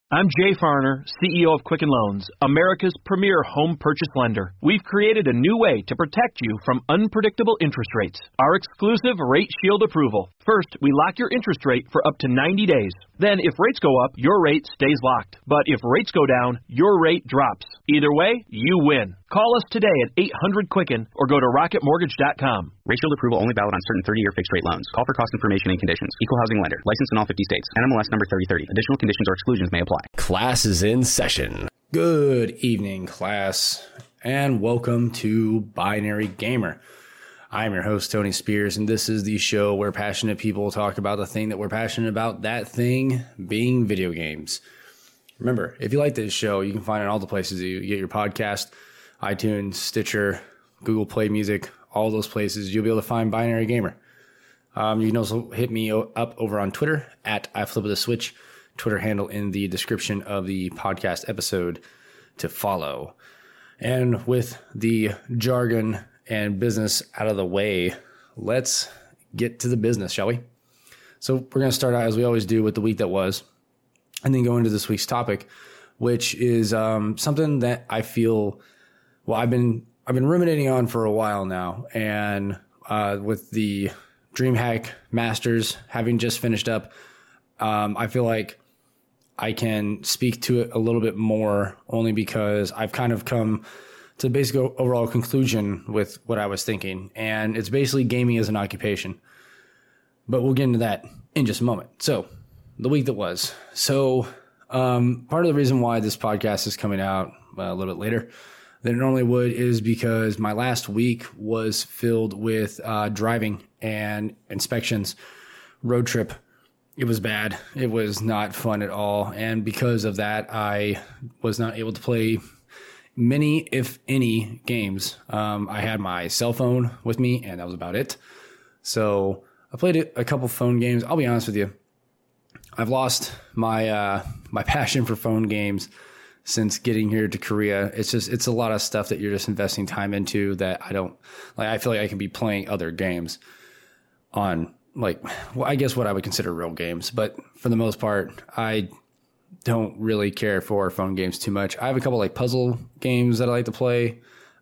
I'm Jay Farner, CEO of Quicken Loans, America's premier home purchase lender. We've created a new way to protect you from unpredictable interest rates. Our exclusive Rate Shield approval. First, we lock your interest rate for up to 90 days. Then, if rates go up, your rate stays locked. But if rates go down, your rate drops. Either way, you win. Call us today at 800-QUICKEN or go to rocketmortgage.com. Rate Shield approval only valid on certain 30-year fixed-rate loans. Call for cost information and conditions. Equal housing lender. Licensed in all 50 states. NMLS number 3030. Additional conditions or exclusions may apply. Class is in session. Good evening, class, and welcome to Binary Gamer. I'm your host, Tony Spears, and this is the show where passionate people talk about the thing that we're passionate about, that thing being video games. Remember, if you like this show, you can find it in all the places you get your podcast, iTunes, Stitcher, Google Play Music, all those places. You'll be able to find Binary Gamer. You can also hit me up over on Twitter at iFlipOfTheSwitch, Twitter handle in the description of the podcast episode to follow. And with the jargon and business out of the way, let's get to the business, shall we? So we're going to start out, as we always do, with the week that was, and then go into this week's topic, which is something that I feel, well, I've been ruminating on for a while now, and with the DreamHack Masters having just finished up, I feel like I can speak to it a little bit more, only because I've kind of come to the basic overall conclusion with what I was thinking, and it's basically gaming as an occupation. But we'll get into that in just a moment. So, the week that was. So, part of the reason why this podcast is coming out a little bit later than it normally would is because my last week was filled with driving and inspections, road trip. It was bad. It was not fun at all. And because of that, I was not able to play many, if any, games. I had my cell phone with me, and that was about it. So I played a couple phone games. I'll be honest with you. I've lost my my passion for phone games since getting here to Korea. It's a lot of stuff that you're just investing time into that I don't like. I feel like I can be playing other games on, like, well, I guess what I would consider real games. But for the most part, I don't really care for phone games too much. I have a couple like puzzle games that I like to play.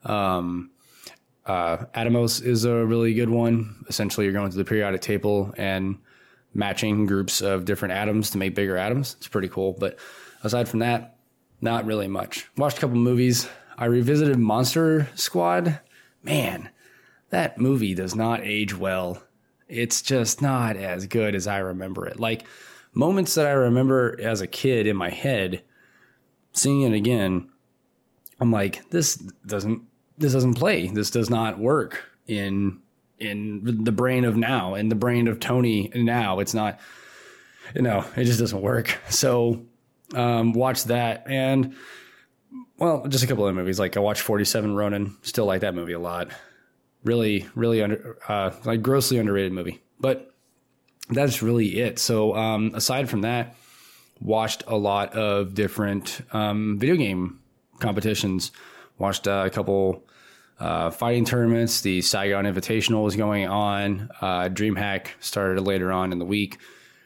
Atomos is a really good one. Essentially, you're going through the periodic table and matching groups of different atoms to make bigger atoms. It's pretty cool. But aside from that, not really much. Watched a couple movies. I revisited Monster Squad. Man, that movie does not age well. It's just not as good as I remember it. Like, moments that I remember as a kid in my head, seeing it again, I'm like, this doesn't play. This does not work in the brain of now, in the brain of Tony now. It's not, it just doesn't work. So, watched that, and, well, just a couple of movies. Like, I watched 47 Ronin. Still like that movie a lot. Really, really grossly underrated movie. But that's really it. So, aside from that, watched a lot of different video game competitions. Watched a couple fighting tournaments. The Saigon Invitational was going on. DreamHack started later on in the week,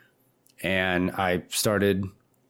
and I started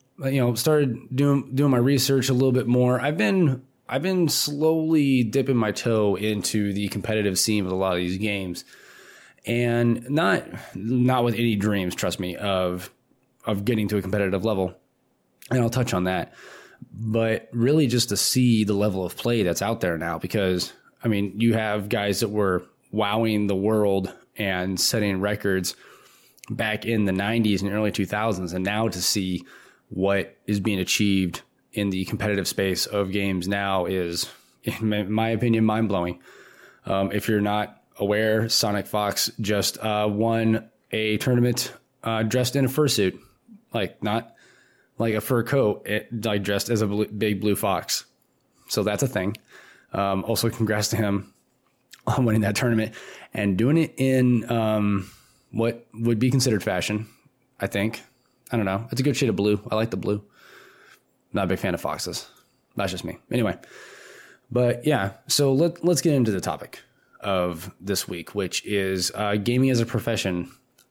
doing my research a little bit more. I've been slowly dipping my toe into the competitive scene with a lot of these games, and not with any dreams, trust me, of getting to a competitive level. And I'll touch on that, but really just to see the level of play that's out there now, because I mean, you have guys that were wowing the world and setting records back in the 90s and early 2000s, and now to see what is being achieved in the competitive space of games now is, in my opinion, mind-blowing. If you're not aware, Sonic Fox just won a tournament dressed in a fursuit, like not like a fur coat, like dressed as a big blue fox. So that's a thing. Also, congrats to him on winning that tournament and doing it in what would be considered fashion, I think. I don't know. It's a good shade of blue. I like the blue. Not a big fan of foxes. That's just me. Anyway, but yeah, so let's get into the topic of this week, which is gaming as a profession.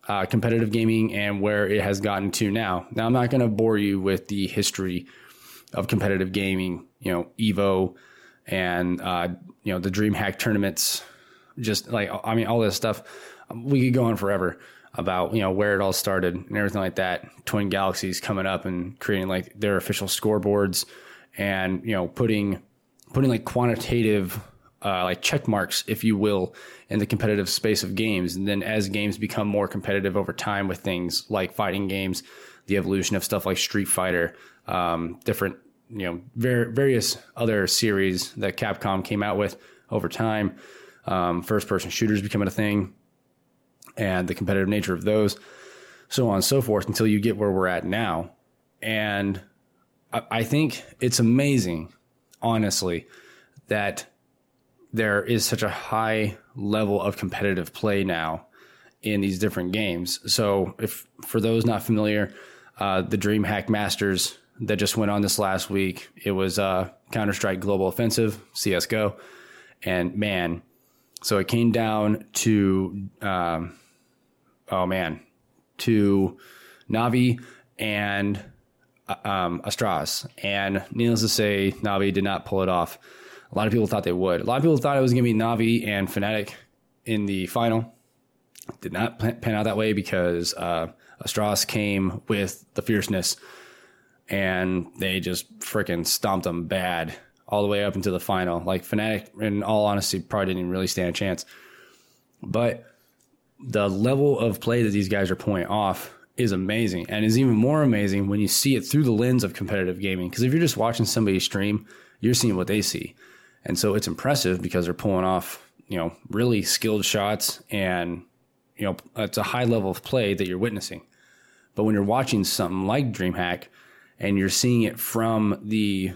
competitive gaming and where it has gotten to now. Now, I'm not going to bore you with the history of competitive gaming, Evo and, the DreamHack tournaments, all this stuff. We could go on forever about, where it all started and everything like that. Twin Galaxies coming up and creating like their official scoreboards and, putting like quantitative like check marks, if you will, in the competitive space of games. And then as games become more competitive over time with things like fighting games, the evolution of stuff like Street Fighter, different, various other series that Capcom came out with over time, first-person shooters becoming a thing, and the competitive nature of those, so on and so forth, until you get where we're at now. And I think it's amazing, honestly, that there is such a high level of competitive play now in these different games. So if for those not familiar, the DreamHack Masters that just went on this last week, it was Counter-Strike Global Offensive, CSGO. And man, so it came down to, to Navi and Astras. And needless to say, Navi did not pull it off. A lot of people thought they would. A lot of people thought it was going to be Navi and Fnatic in the final. Did not pan out that way because Astras came with the fierceness, and they just freaking stomped them bad all the way up into the final. Like Fnatic, in all honesty, probably didn't even really stand a chance. But the level of play that these guys are pulling off is amazing, and is even more amazing when you see it through the lens of competitive gaming. Because if you're just watching somebody stream, you're seeing what they see. And so it's impressive because they're pulling off, really skilled shots, and, it's a high level of play that you're witnessing. But when you're watching something like DreamHack and you're seeing it from the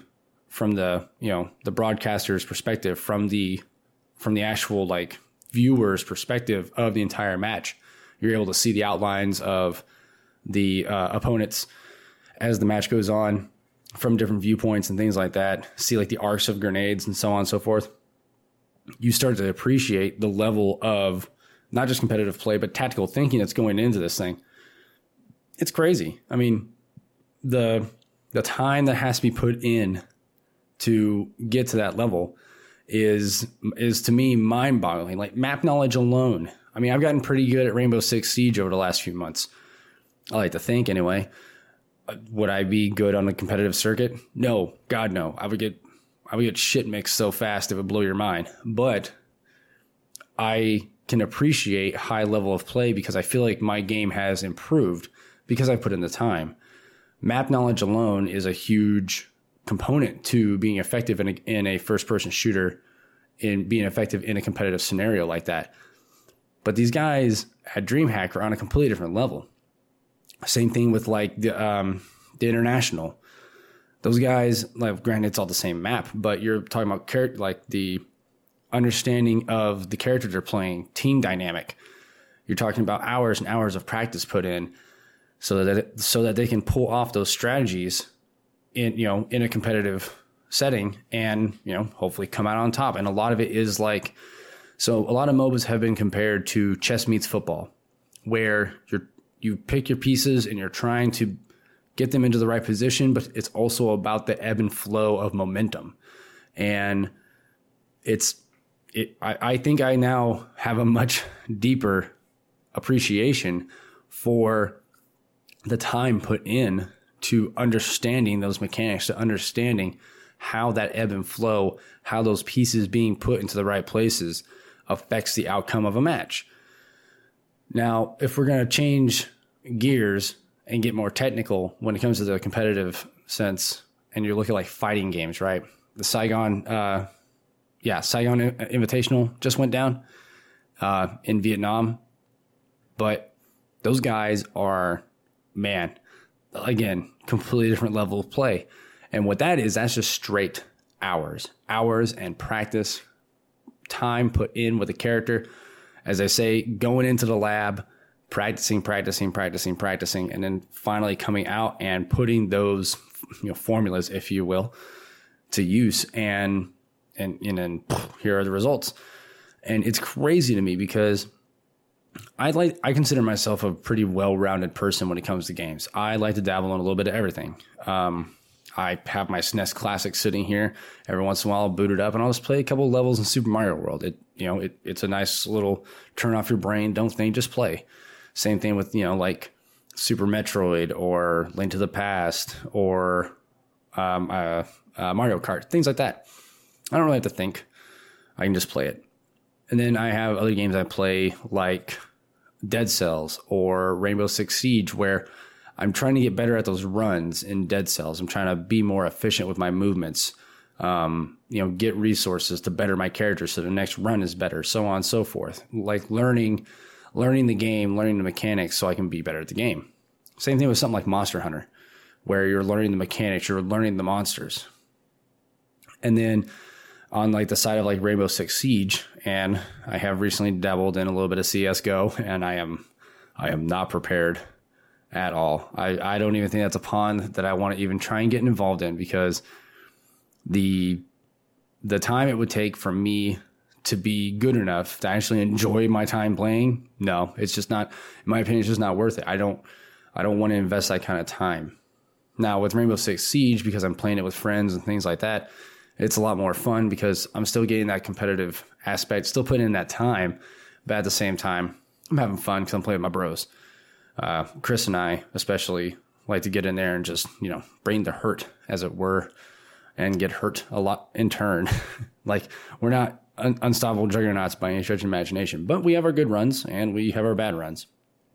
broadcaster's perspective, from the actual like viewer's perspective of the entire match, you're able to see the outlines of the opponents as the match goes on, from different viewpoints and things like that, see like the arcs of grenades and so on and so forth. You start to appreciate the level of not just competitive play, but tactical thinking that's going into this thing. It's crazy. I mean, the time that has to be put in to get to that level is to me mind-boggling. Like map knowledge alone. I mean, I've gotten pretty good at Rainbow Six Siege over the last few months. I like to think anyway. Would I be good on a competitive circuit? No, God, no. I would get shit mixed so fast it would blow your mind. But I can appreciate high level of play because I feel like my game has improved because I put in the time. Map knowledge alone is a huge component to being effective in a first-person shooter, in being effective in a competitive scenario like that. But these guys at DreamHack are on a completely different level. Same thing with like the International. Those guys, like, granted, it's all the same map, but you're talking about like the understanding of the character they're playing, team dynamic. You're talking about hours and hours of practice put in, so that they can pull off those strategies in a competitive setting, and hopefully come out on top. And a lot of it is like, so a lot of MOBAs have been compared to chess meets football, where you pick your pieces and you're trying to get them into the right position, but it's also about the ebb and flow of momentum. And I think I now have a much deeper appreciation for the time put in to understanding those mechanics, to understanding how that ebb and flow, how those pieces being put into the right places affects the outcome of a match. Now, if we're going to change gears and get more technical when it comes to the competitive sense, and you're looking at like fighting games, right? The Saigon Invitational just went down in Vietnam, but those guys are, man, again, completely different level of play. And what that is, that's just straight hours and practice, time put in with the character. As I say, going into the lab, practicing, and then finally coming out and putting those formulas, if you will, to use, and then here are the results. And it's crazy to me because I consider myself a pretty well-rounded person when it comes to games. I like to dabble in a little bit of everything. I have my SNES Classic sitting here. Every once in a while, I'll boot it up and I'll just play a couple levels in Super Mario World. It's a nice little turn off your brain. Don't think, just play. Same thing with, like Super Metroid or Link to the Past or Mario Kart, things like that. I don't really have to think. I can just play it. And then I have other games I play like Dead Cells or Rainbow Six Siege, where I'm trying to get better at those runs in Dead Cells. I'm trying to be more efficient with my movements, get resources to better my character so the next run is better, so on and so forth. Like learning the game, learning the mechanics so I can be better at the game. Same thing with something like Monster Hunter, where you're learning the mechanics, you're learning the monsters. And then on like the side of like Rainbow Six Siege, and I have recently dabbled in a little bit of CSGO, and I am not prepared at all. I don't even think that's a pond that I want to even try and get involved in, because the time it would take for me to be good enough to actually enjoy my time playing, no, it's just not, in my opinion, it's just not worth it. I don't want to invest that kind of time. Now with Rainbow Six Siege, because I'm playing it with friends and things like that, it's a lot more fun because I'm still getting that competitive aspect, still putting in that time, but at the same time, I'm having fun because I'm playing with my bros. Chris and I especially like to get in there and just, bring the hurt, as it were, and get hurt a lot in turn. Like, we're not unstoppable juggernauts by any stretch of imagination, but we have our good runs and we have our bad runs.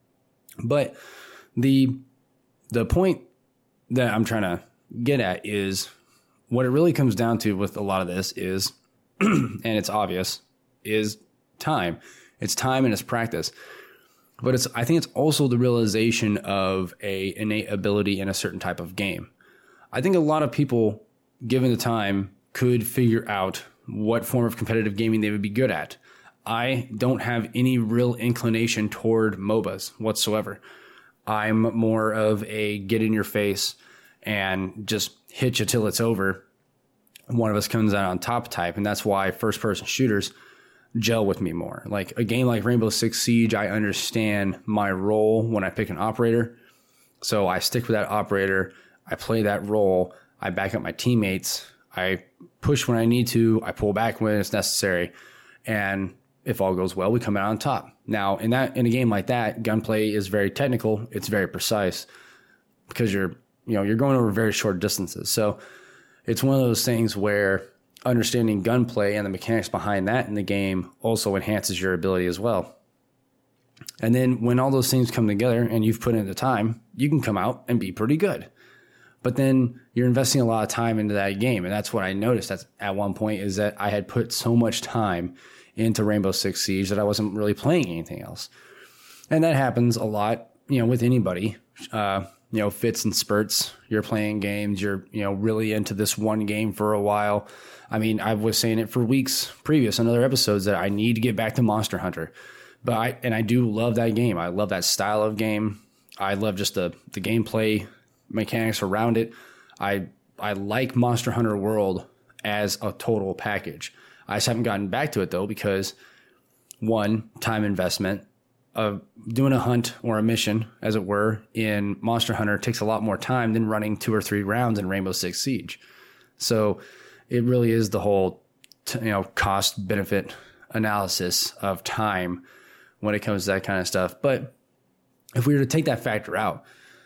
But the point that I'm trying to get at is what it really comes down to with a lot of this is, and it's obvious, is time. It's time and it's practice. But I think it's also the realization of a innate ability in a certain type of game. I think a lot of people, given the time, could figure out what form of competitive gaming they would be good at. I don't have any real inclination toward MOBAs whatsoever. I'm more of a get in your face and just hit you till it's over. One of us comes out on top type, and that's why first-person shooters gel with me more. Like a game like Rainbow Six Siege, I understand my role when I pick an operator. So I stick with that operator. I play that role. I back up my teammates. I push when I need to. I pull back when it's necessary. And if all goes well, we come out on top. Now, in a game like that, gunplay is very technical. It's very precise because you're going over very short distances. So it's one of those things where understanding gunplay and the mechanics behind that in the game also enhances your ability as well. And then when all those things come together and you've put in the time, you can come out and be pretty good. But then you're investing a lot of time into that game. And that's what I noticed at one point, is that I had put so much time into Rainbow Six Siege that I wasn't really playing anything else. And that happens a lot, with anybody. Fits and spurts. You're playing games. You're, really into this one game for a while. I mean, I was saying it for weeks previous on other episodes that I need to get back to Monster Hunter. But I do love that game. I love that style of game. I love just the gameplay mechanics around it. I like Monster Hunter World as a total package. I just haven't gotten back to it though, because one, time investment of doing a hunt or a mission, as it were, in Monster Hunter takes a lot more time than running 2 or 3 rounds in Rainbow Six Siege. So it really is the whole, cost benefit analysis of time when it comes to that kind of stuff. But if we were to take that factor out,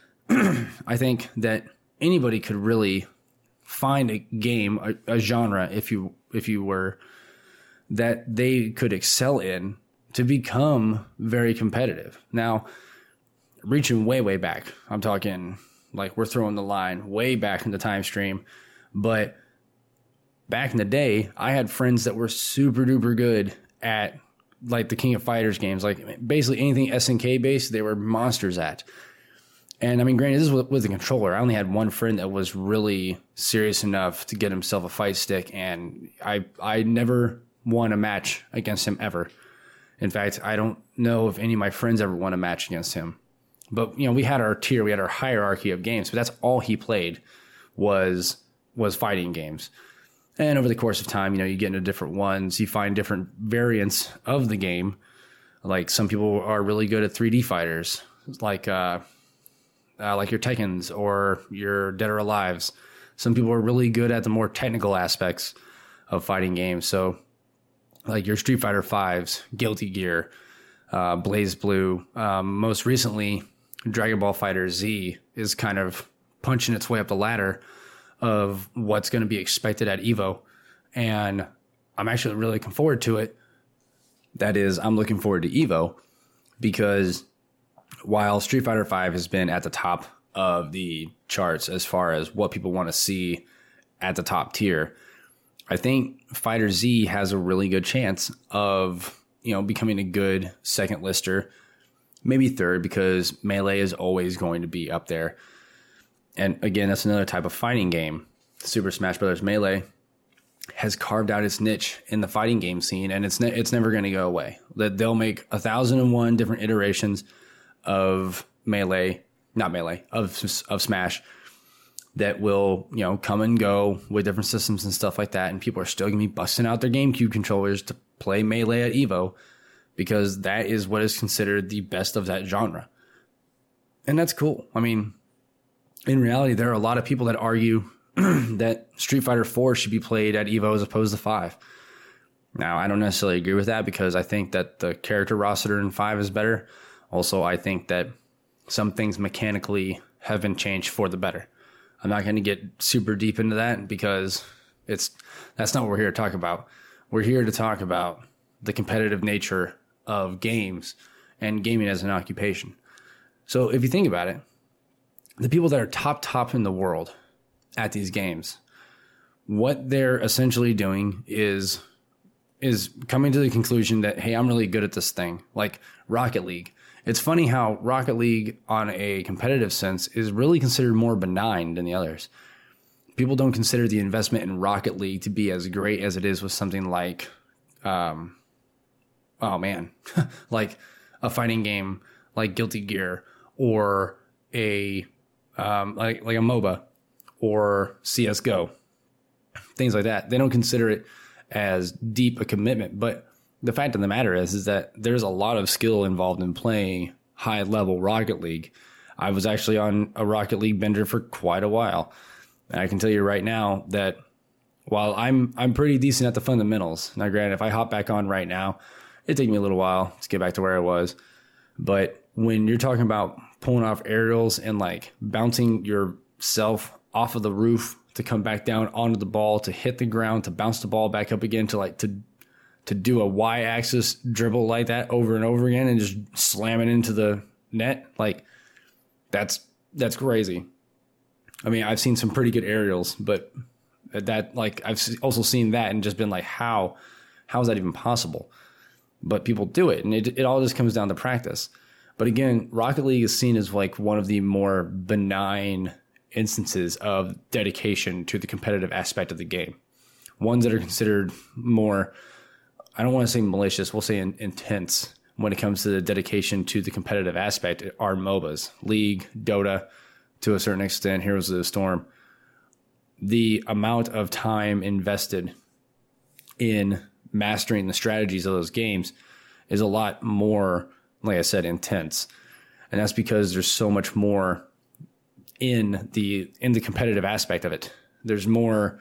I think that anybody could really find a game, a genre, if you were, that they could excel in to become very competitive. Now, reaching way, way back, I'm talking like we're throwing the line way back in the time stream, but back in the day, I had friends that were super duper good at like the King of Fighters games, like basically anything SNK based, they were monsters at. And I mean, granted, this was with the controller. I only had one friend that was really serious enough to get himself a fight stick, and I never won a match against him ever. In fact, I don't know if any of my friends ever won a match against him. But, we had our tier, we had our hierarchy of games, but that's all he played was fighting games. And over the course of time, you get into different ones, you find different variants of the game. Like some people are really good at 3D fighters, like your Tekkens or your Dead or Alives. Some people are really good at the more technical aspects of fighting games. So like your Street Fighter 5s, Guilty Gear, Blaze Blue, most recently Dragon Ball Fighter Z is kind of punching its way up the ladder of what's going to be expected at EVO. And I'm actually really looking forward to it. That is, I'm looking forward to EVO because while Street Fighter V has been at the top of the charts as far as what people want to see at the top tier, I think Fighter Z has a really good chance of, becoming a good second lister, maybe third, because Melee is always going to be up there. And again, that's another type of fighting game. Super Smash Bros. Melee has carved out its niche in the fighting game scene, and it's never going to go away. They'll make 1,001 different iterations of of Smash that will, come and go with different systems and stuff like that. And people are still going to be busting out their GameCube controllers to play Melee at EVO because that is what is considered the best of that genre. And that's cool. I mean, in reality, there are a lot of people that argue that Street Fighter 4 should be played at EVO as opposed to 5. Now, I don't necessarily agree with that because I think that the character roster in 5 is better. Also, I think that some things mechanically have been changed for the better. I'm not going to get super deep into that because that's not what we're here to talk about. We're here to talk about the competitive nature of games and gaming as an occupation. So if you think about it, the people that are top in the world at these games, what they're essentially doing is coming to the conclusion that, hey, I'm really good at this thing, like Rocket League. It's funny how Rocket League on a competitive sense is really considered more benign than the others. People don't consider the investment in Rocket League to be as great as it is with something like, like a fighting game like Guilty Gear or like a MOBA or CSGO, things like that. They don't consider it as deep a commitment, but the fact of the matter is that there's a lot of skill involved in playing high level Rocket League. I was actually on a Rocket League bender for quite a while. And I can tell you right now that while I'm pretty decent at the fundamentals, now granted, if I hop back on right now, it'd take me a little while to get back to where I was. But when you're talking about pulling off aerials and like bouncing yourself off of the roof to come back down onto the ball, to hit the ground, to bounce the ball back up again, to do a Y-axis dribble like that over and over again and just slam it into the net, like that's crazy. I mean, I've seen some pretty good aerials, but that, like, I've also seen that and just been like, how is that even possible? But people do it, and it all just comes down to practice. But again, Rocket League is seen as like one of the more benign instances of dedication to the competitive aspect of the game. Ones that are considered more, I don't want to say malicious, we'll say intense when it comes to the dedication to the competitive aspect are MOBAs, League, Dota, to a certain extent, Heroes of the Storm. The amount of time invested in mastering the strategies of those games is a lot more, like I said, intense. And that's because there's so much more in the competitive aspect of it. There's more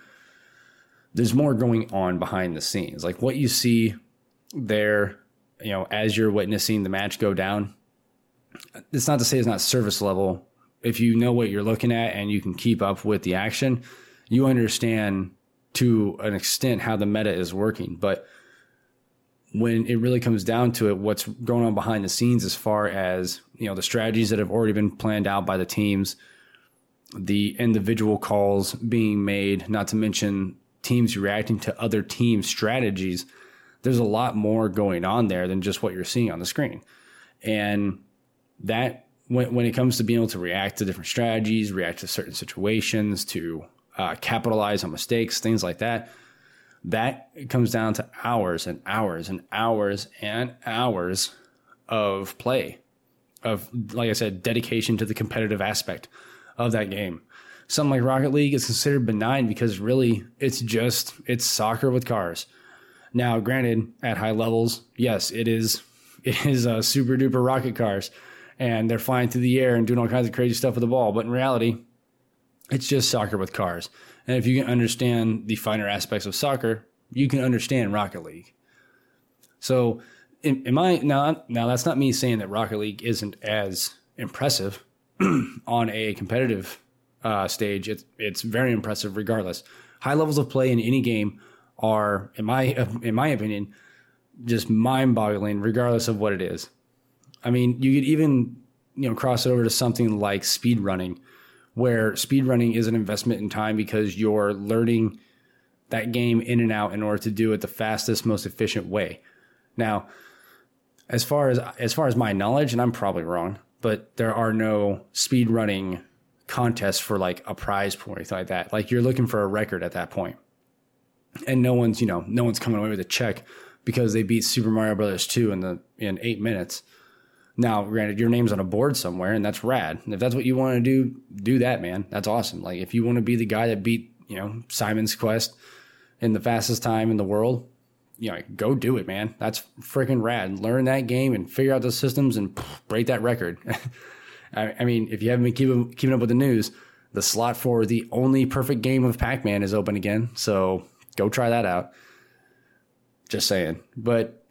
going on behind the scenes. Like what you see there, as you're witnessing the match go down, it's not to say it's not service level. If you know what you're looking at and you can keep up with the action, you understand to an extent how the meta is working. But when it really comes down to it, what's going on behind the scenes as far as, the strategies that have already been planned out by the teams, the individual calls being made, not to mention teams reacting to other teams' strategies, there's a lot more going on there than just what you're seeing on the screen. And that, when it comes to being able to react to different strategies, react to certain situations, to capitalize on mistakes, things like that, that comes down to hours and hours and hours and hours of play, of, like I said, dedication to the competitive aspect of that game. Something like Rocket League is considered benign because really it's soccer with cars. Now, granted, at high levels, yes, it is is super duper rocket cars and they're flying through the air and doing all kinds of crazy stuff with the ball. But in reality, it's just soccer with cars. And if you can understand the finer aspects of soccer, you can understand Rocket League. So now that's not me saying that Rocket League isn't as impressive on a competitive stage. It's very impressive regardless. High levels of play in any game are, in my opinion, just mind-boggling regardless of what it is. I mean, you could even, cross it over to something like speedrunning, where speedrunning is an investment in time because you're learning that game in and out in order to do it the fastest, most efficient way. Now, as far as my knowledge, and I'm probably wrong, but there are no speedrunning contests for like a prize pool or anything like that. Like you're looking for a record at that point. And no one's coming away with a check because they beat Super Mario Brothers 2 in 8 minutes. Now, granted, your name's on a board somewhere, and that's rad. And if that's what you want to do that, man. That's awesome. Like, if you want to be the guy that beat, Simon's Quest in the fastest time in the world, go do it, man. That's freaking rad. Learn that game and figure out the systems and break that record. I mean, if you haven't been keeping up with the news, the slot for the only perfect game of Pac-Man is open again. So go try that out. Just saying. But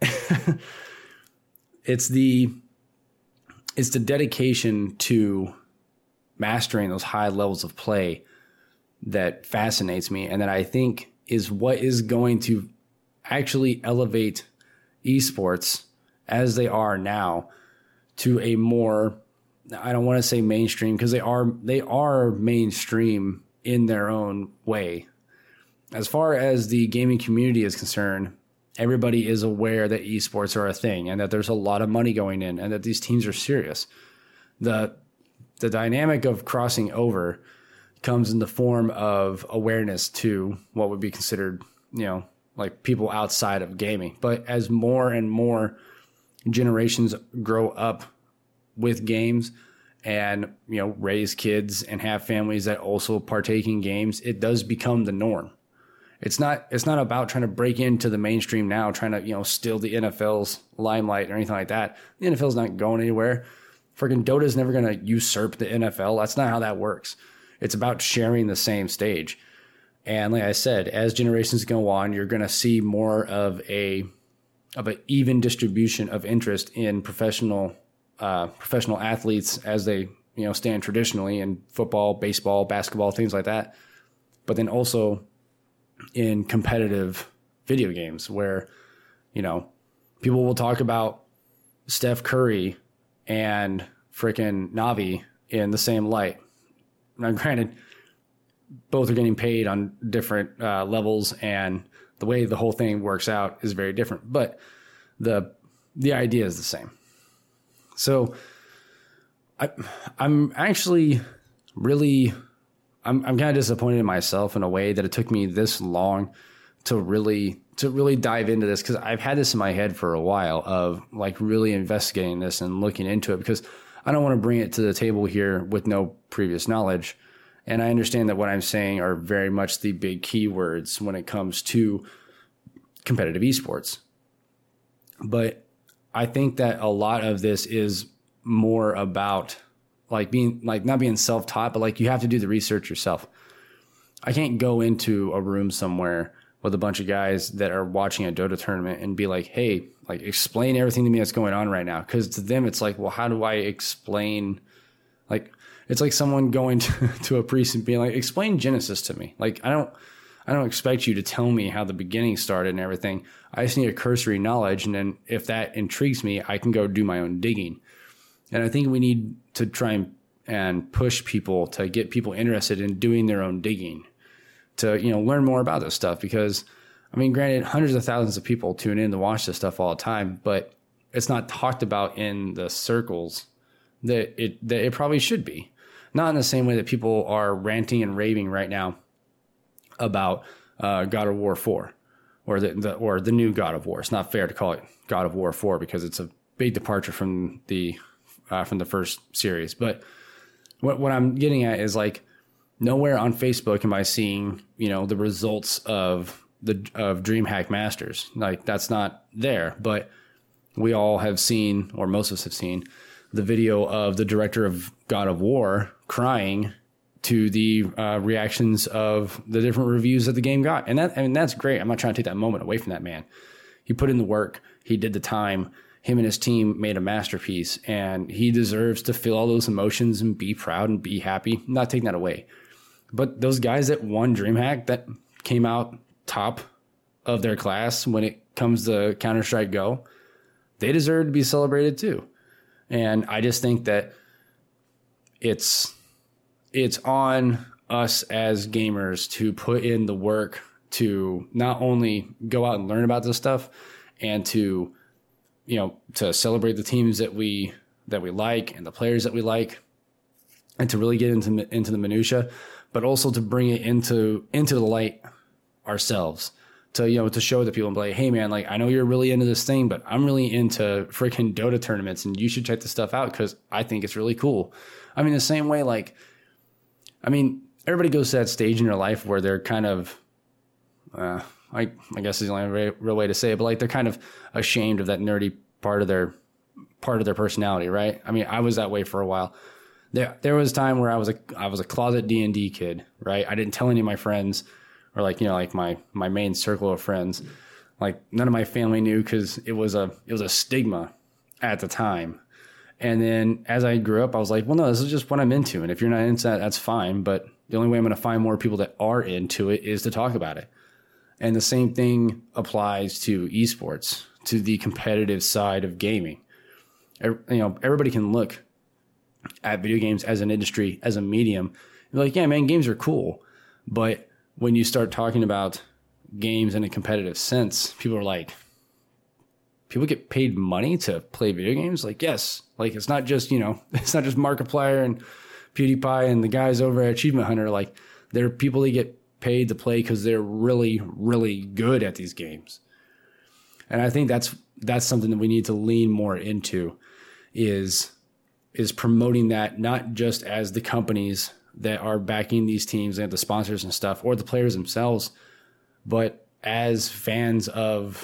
it's the dedication to mastering those high levels of play that fascinates me, and that I think is what is going to actually elevate esports as they are now to a more, I don't want to say mainstream, because they are mainstream in their own way. As far as the gaming community is concerned, everybody is aware that esports are a thing and that there's a lot of money going in and that these teams are serious. The dynamic of crossing over comes in the form of awareness to what would be considered, like people outside of gaming. But as more and more generations grow up with games and, raise kids and have families that also partake in games, it does become the norm. It's not about trying to break into the mainstream now, trying to, steal the NFL's limelight or anything like that. The NFL's not going anywhere. Freaking Dota's never going to usurp the NFL. That's not how that works. It's about sharing the same stage. And like I said, as generations go on, you're going to see more of an even distribution of interest in professional athletes as they, stand traditionally in football, baseball, basketball, things like that. But then also in competitive video games where, people will talk about Steph Curry and frickin' Navi in the same light. Now, granted, both are getting paid on different levels, and the way the whole thing works out is very different. But the idea is the same. So I'm actually really, I'm kind of disappointed in myself in a way that it took me this long to really dive into this, because I've had this in my head for a while of like really investigating this and looking into it, because I don't want to bring it to the table here with no previous knowledge. And I understand that what I'm saying are very much the big keywords when it comes to competitive esports. But I think that a lot of this is more about like being like not being self-taught, but like you have to do the research yourself. I can't go into a room somewhere with a bunch of guys that are watching a Dota tournament and be like, hey, like explain everything to me that's going on right now. Because to them, it's like, well, how do I explain? Like, it's like someone going to a priest and being like, explain Genesis to me. Like, I don't expect you to tell me how the beginning started and everything. I just need a cursory knowledge. And then if that intrigues me, I can go do my own digging. And I think we need to try and push people to get people interested in doing their own digging to, learn more about this stuff. Because, I mean, granted, hundreds of thousands of people tune in to watch this stuff all the time, but it's not talked about in the circles that it probably should be. Not in the same way that people are ranting and raving right now about God of War 4 or the new God of War. It's not fair to call it God of War 4 because it's a big departure from the first series. But what I'm getting at is like nowhere on Facebook am I seeing, the results of DreamHack Masters. Like that's not there. But we all have seen, or most of us have seen, the video of the director of God of War crying to the reactions of the different reviews that the game got. And that's great. I'm not trying to take that moment away from that man. He put in the work. He did the time. Him and his team made a masterpiece, and he deserves to feel all those emotions and be proud and be happy. I'm not taking that away. But those guys that won DreamHack, that came out top of their class when it comes to Counter-Strike Go, they deserve to be celebrated too. And I just think that it's on us as gamers to put in the work to not only go out and learn about this stuff and to, to celebrate the teams that we like and the players that we like, and to really get into the minutia, but also to bring it into the light ourselves, to show the people and be like, hey man, like, I know you're really into this thing, but I'm really into freaking Dota tournaments, and you should check this stuff out because I think it's really cool. I mean, the same way, everybody goes to that stage in their life where they're kind of, I guess is the only real way to say it, but like they're kind of ashamed of that nerdy part of their personality, right? I mean, I was that way for a while. There was a time where I was a closet D&D kid, right? I didn't tell any of my friends, or my main circle of friends. Like, none of my family knew because it was a stigma at the time. And then as I grew up, I was like, well, no, this is just what I'm into. And if you're not into that, that's fine. But the only way I'm going to find more people that are into it is to talk about it. And the same thing applies to esports, to the competitive side of gaming. Everybody can look at video games as an industry, as a medium. You're like, yeah, man, games are cool. But when you start talking about games in a competitive sense, people are like, people get paid money to play video games? Like, yes. Like, it's not just, it's not just Markiplier and PewDiePie and the guys over at Achievement Hunter. Like, there are people that get paid to play because they're really, really good at these games. And I think that's something that we need to lean more into is promoting that, not just as the companies that are backing these teams and the sponsors and stuff, or the players themselves, but as fans of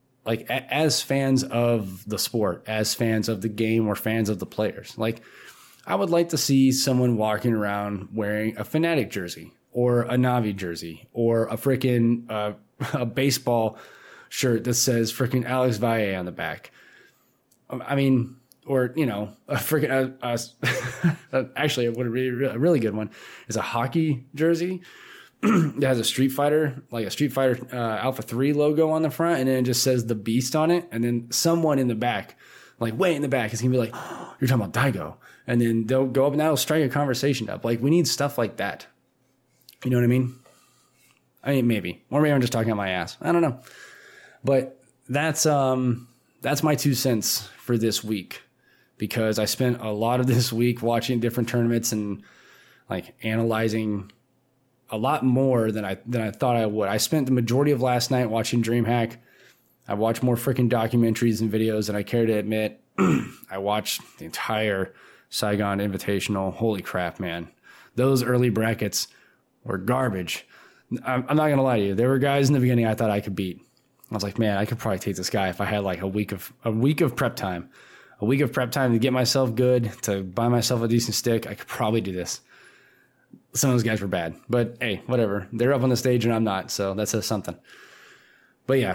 the sport, as fans of the game, or fans of the players. Like, I would like to see someone walking around wearing a Fnatic jersey, or a Navi jersey, or a freaking a baseball shirt that says freaking Alex Valle on the back. I mean, or, a freaking, actually, a really good one is a hockey jersey that has a Street Fighter Alpha 3 logo on the front, and then it just says the Beast on it. And then someone in the back, like way in the back, is going to be like, oh, you're talking about Daigo. And then they'll go up and that'll strike a conversation up. Like, we need stuff like that. You know what I mean? I mean, maybe. Or maybe I'm just talking out my ass. I don't know. But that's my 2 cents for this week, because I spent a lot of this week watching different tournaments and like analyzing a lot more than I thought I would. I spent the majority of last night watching DreamHack. I watched more freaking documentaries and videos than I care to admit. I watched the entire Saigon Invitational. Holy crap, man. Those early brackets were garbage. I'm not going to lie to you. There were guys in the beginning I thought I could beat. I was like, man, I could probably take this guy if I had like a week of prep time. A week of prep time to get myself good, to buy myself a decent stick. I could probably do this. Some of those guys were bad, but hey, whatever. They're up on the stage and I'm not, so that says something. But yeah,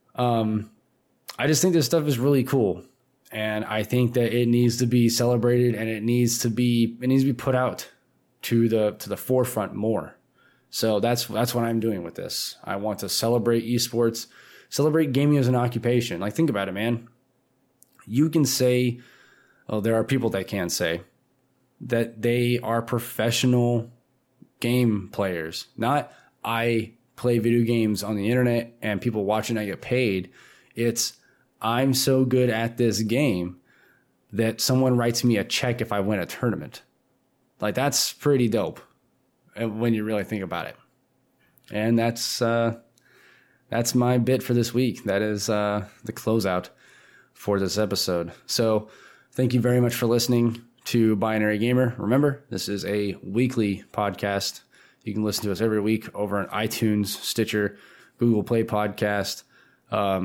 I just think this stuff is really cool, and I think that it needs to be celebrated, and it needs to be put out to the forefront more. So that's what I'm doing with this. I want to celebrate esports, celebrate gaming as an occupation. Like, think about it, man. You can say, there are people that can say that they are professional game players. Not, I play video games on the internet and people watching, I get paid. It's, I'm so good at this game that someone writes me a check if I win a tournament. Like, that's pretty dope when you really think about it. And that's my bit for this week. That is the closeout for this episode. So thank you very much for listening to Binary Gamer. Remember, this is a weekly podcast. You can listen to us every week over on iTunes, Stitcher, Google Play Podcast.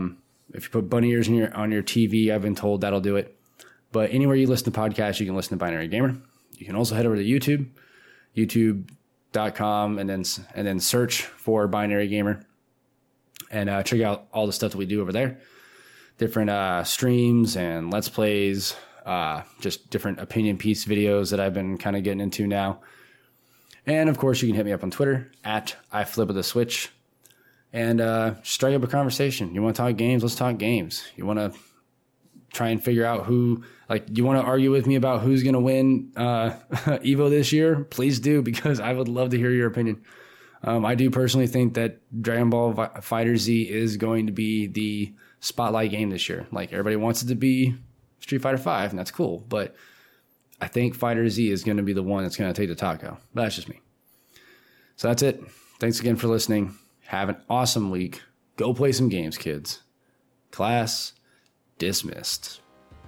If you put bunny ears on your TV, I've been told that'll do it. But anywhere you listen to podcasts, you can listen to Binary Gamer. You can also head over to YouTube, youtube.com, and then search for Binary Gamer and check out all the stuff that we do over there. Different streams and Let's Plays, just different opinion piece videos that I've been kind of getting into now. And, of course, you can hit me up on Twitter, at iFlipOfTheSwitch, and strike up a conversation. You want to talk games? Let's talk games. You want to try and figure out you want to argue with me about who's going to win EVO this year? Please do, because I would love to hear your opinion. I do personally think that Dragon Ball FighterZ is going to be the spotlight game this year. Like, everybody wants it to be Street Fighter V, and that's cool. But I think FighterZ is going to be the one that's going to take the taco. But that's just me. So that's it. Thanks again for listening. Have an awesome week. Go play some games, kids. Class dismissed.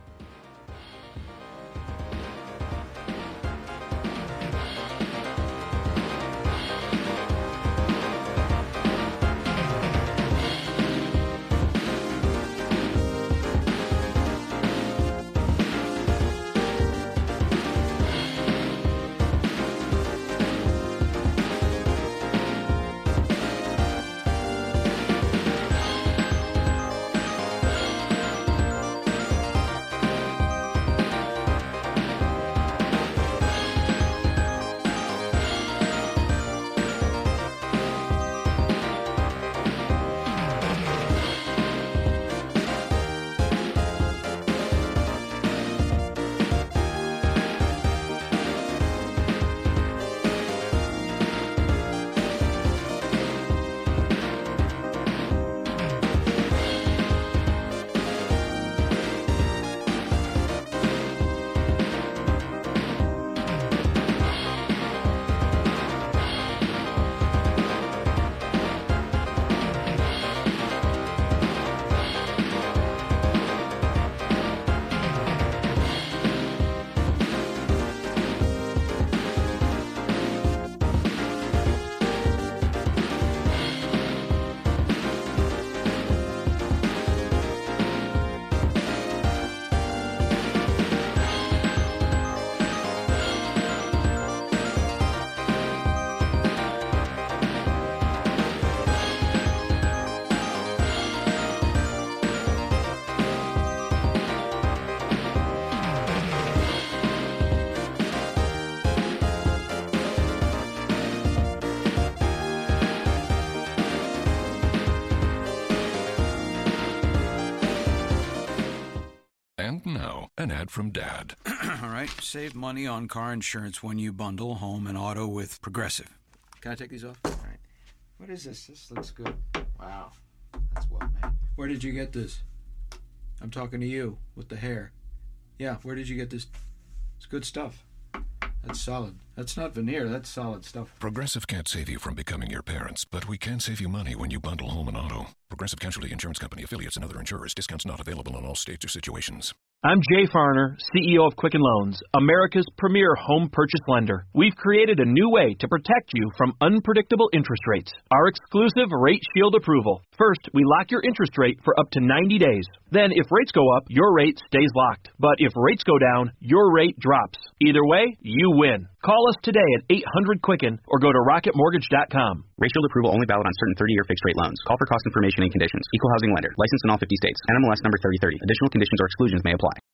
And now, an ad from Dad. All right, save money on car insurance when you bundle home and auto with Progressive. Can I take these off? All right. What is this? This looks good. Wow, that's well made. Where did you get this? I'm talking to you with the hair. Yeah, where did you get this? It's good stuff. That's solid. That's not veneer. That's solid stuff. Progressive can't save you from becoming your parents, but we can save you money when you bundle home and auto. Progressive Casualty Insurance Company, affiliates, and other insurers. Discounts not available in all states or situations. I'm Jay Farner, CEO of Quicken Loans, America's premier home purchase lender. We've created a new way to protect you from unpredictable interest rates. Our exclusive Rate Shield approval. First, we lock your interest rate for up to 90 days. Then, if rates go up, your rate stays locked. But if rates go down, your rate drops. Either way, you win. Call us today at 800-QUICKEN or go to rocketmortgage.com. Rate Shield approval only valid on certain 30-year fixed-rate loans. Call for cost information and conditions. Equal housing lender. Licensed in all 50 states. NMLS number 3030. Additional conditions or exclusions may apply.